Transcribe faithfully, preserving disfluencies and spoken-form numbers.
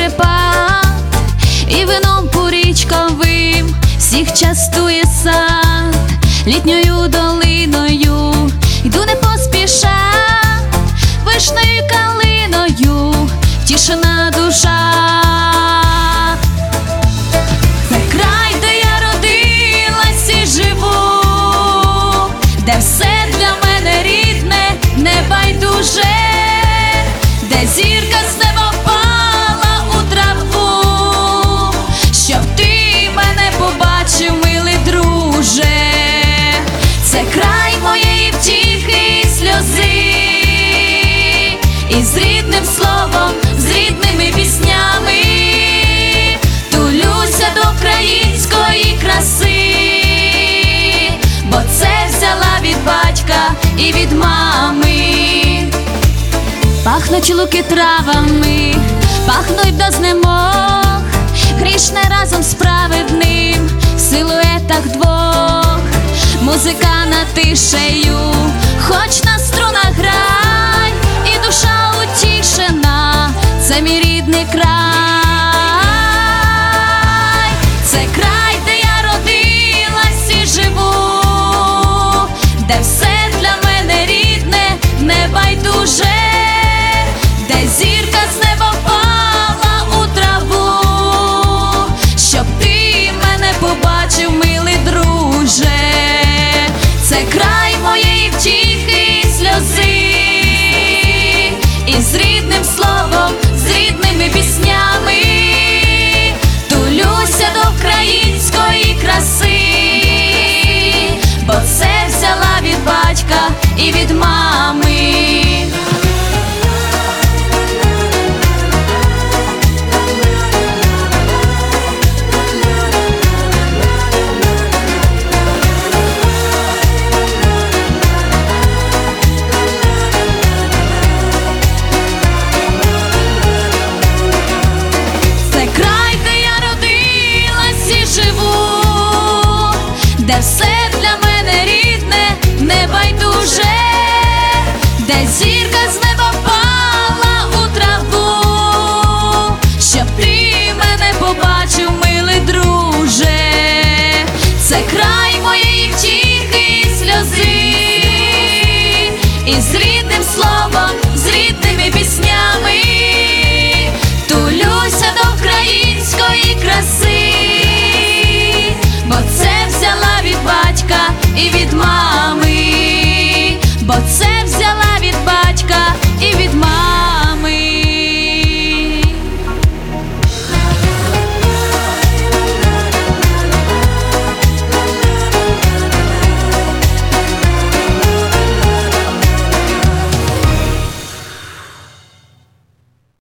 перепад, і вином порічковим всіх частує сад. Літньою долиною йду не поспіша, вишнею калиною втішена душа. Це край, де я родилась і живу, де все для мене рідне, небайдуже, де зірка з неба впала у траву, щоб ти мене побачив, милий друже. Це край моєї втіхи і сльози, і з рідним словом, з рідними піснями тулюся до української краси, бо це взяла від батька і від мами. Пахнуть луки травами, пахнуть до знемог, грішне разом з праведним в силуетах двох. Музика над тишею, хоч на струнах грай, і душа утішена, це мій рідний край. Це край, де я родилась і живу, де все для мене рідне, небайдуже, де зірка з неба впала у траву, щоб ти мене побачив, милий друже. Це край моєї втіхи і сльози, і з рідним словом, з рідними піснями тулюся до української краси, бо це взяла від батька і від мами. Де все для мене рідне, небайдуже, де зірка з неба впала у траву, щоб ти мене побачив, милий друже. Це край моєї втіхи і сльози, і з рідним словом, з рідними піснями тулюся до української краси, бо це взяла від батька і від мами, бо це